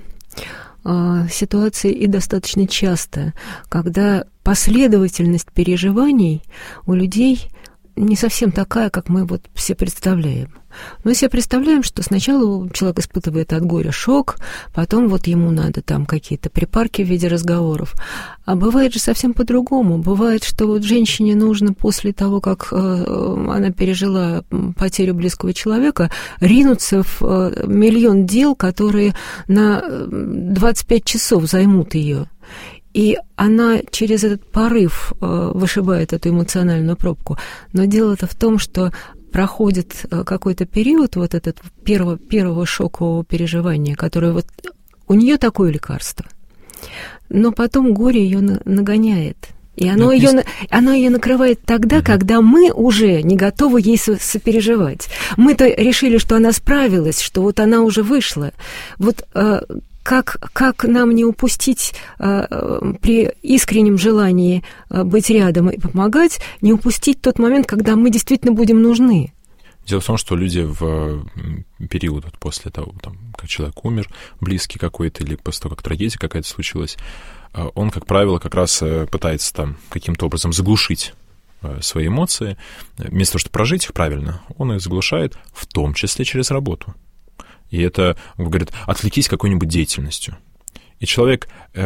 B: э, ситуации, и достаточно часто, когда последовательность переживаний у людей не совсем такая, как мы вот все представляем. Мы себе представляем, что сначала человек испытывает от горя шок, потом вот ему надо там какие-то припарки в виде разговоров. А бывает же совсем по-другому. Бывает, что вот женщине нужно после того, как э, она пережила потерю близкого человека, ринуться в э, миллион дел, которые на двадцать пять часов займут ее. И она через этот порыв э, вышибает эту эмоциональную пробку. Но дело-то в том, что проходит какой-то период вот этот первого, первого шокового переживания, которое вот у нее такое лекарство. Но потом горе ее нагоняет. И оно, ну, ее, есть... оно ее накрывает тогда, угу. когда мы уже не готовы ей сопереживать. Мы-то решили, что она справилась, что вот она уже вышла. Вот э, как, как нам не упустить э, при искреннем желании э, быть рядом и помогать, не упустить тот момент, когда мы действительно будем нужны?
C: Дело в том, что люди в период вот после того, там, как человек умер, близкий какой-то, или после того, как трагедия какая-то случилась, он, как правило, как раз пытается там каким-то образом заглушить свои эмоции. Вместо того, чтобы прожить их правильно, он их заглушает, в том числе через работу. И это, говорят, отвлекись какой-нибудь деятельностью. И человек,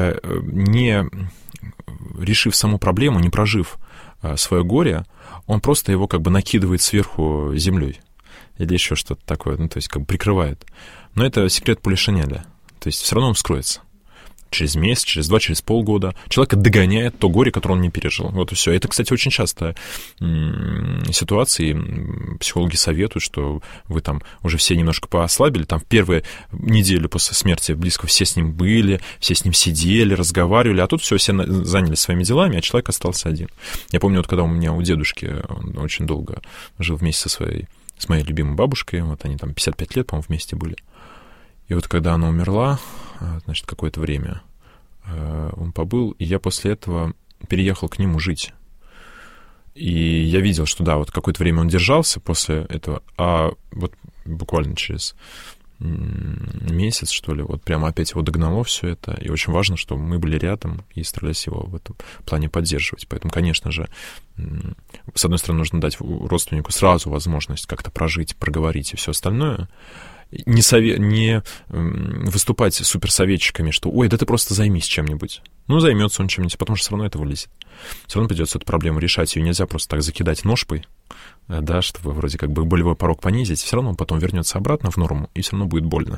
C: не решив саму проблему, не прожив свое горе, он просто его как бы накидывает сверху землей или еще что-то такое, ну, то есть как бы прикрывает. Но это секрет Полишинеля. То есть все равно он вскроется. Через месяц, через два, через полгода человека догоняет то горе, которое он не пережил. Вот и все. Это, кстати, очень часто ситуации. Психологи советуют, что вы там уже все немножко поослабили. Там в первые недели после смерти близкого все с ним были, все с ним сидели, разговаривали, а тут все, все занялись своими делами, а человек остался один. Я помню, вот когда у меня у дедушки, он очень долго жил вместе со своей, с моей любимой бабушкой, вот они там пятьдесят пять лет, по-моему, вместе были. И вот когда она умерла, значит, какое-то время он побыл, и я после этого переехал к нему жить. И я видел, что да, вот какое-то время он держался после этого, а вот буквально через месяц, что ли, вот прямо опять его догнало все это. И очень важно, что мы были рядом и старались его в этом плане поддерживать. Поэтому, конечно же, с одной стороны, нужно дать родственнику сразу возможность как-то прожить, проговорить и все остальное. Не, сове... не выступать суперсоветчиками, что «Ой, да ты просто займись чем-нибудь». Ну, займется он чем-нибудь, потому что все равно это вылезет. Все равно придется эту проблему решать. Ее нельзя просто так закидать ножпой, да, чтобы вроде как бы болевой порог понизить. Все равно он потом вернется обратно в норму, и все равно будет больно.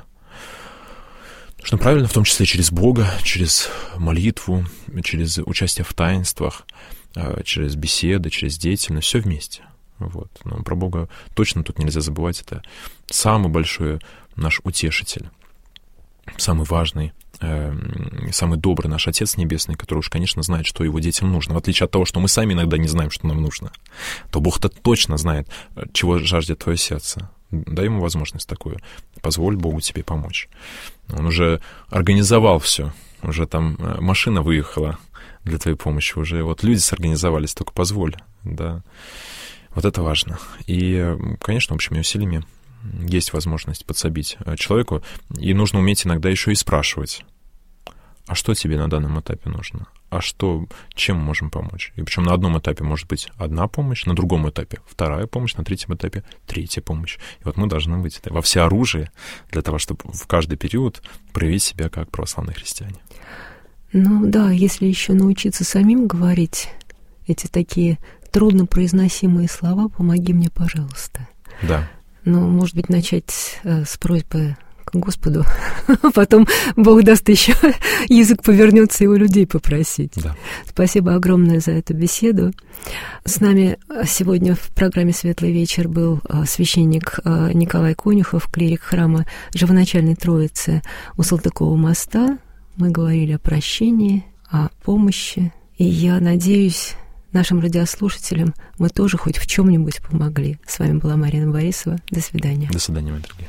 C: Нужно правильно, в том числе через Бога, через молитву, через участие в таинствах, через беседы, через деятельность, все вместе. Вот. Но про Бога точно тут нельзя забывать. Это самый большой наш утешитель. самый важный, самый добрый наш Отец Небесный, который уж, конечно, знает, что его детям нужно. В отличие от того, что мы сами иногда не знаем, что нам нужно, то Бог-то точно знает, чего жаждет твое сердце. Дай ему возможность такую. Позволь Богу тебе помочь. Он уже организовал все. Уже там машина выехала для твоей помощи. Уже вот люди сорганизовались, только позволь. Да. Вот это важно. И, конечно, общими усилиями есть возможность подсобить человеку, и нужно уметь иногда еще и спрашивать, а что тебе на данном этапе нужно, а что, чем мы можем помочь. И причем на одном этапе может быть одна помощь, на другом этапе вторая помощь, на третьем этапе третья помощь. И вот мы должны быть во всеоружии для того, чтобы в каждый период проявить себя как православные христиане.
B: Ну да, если еще научиться самим говорить эти такие труднопроизносимые слова, помоги мне, пожалуйста.
C: Да.
B: Ну, может быть, начать э, с просьбы к Господу, а потом Бог даст еще язык повернется и у людей попросить.
C: Да.
B: Спасибо огромное за эту беседу. С нами сегодня в программе «Светлый вечер» был священник Николай Конюхов, клирик храма Живоначальной Троицы у Салтыкова моста. Мы говорили о прощении, о помощи. И я надеюсь, нашим радиослушателям мы тоже хоть в чем-нибудь помогли. С вами была Марина Борисова. До свидания.
C: До свидания, мои дорогие.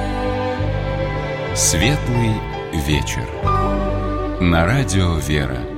A: Светлый вечер. На радио «Вера».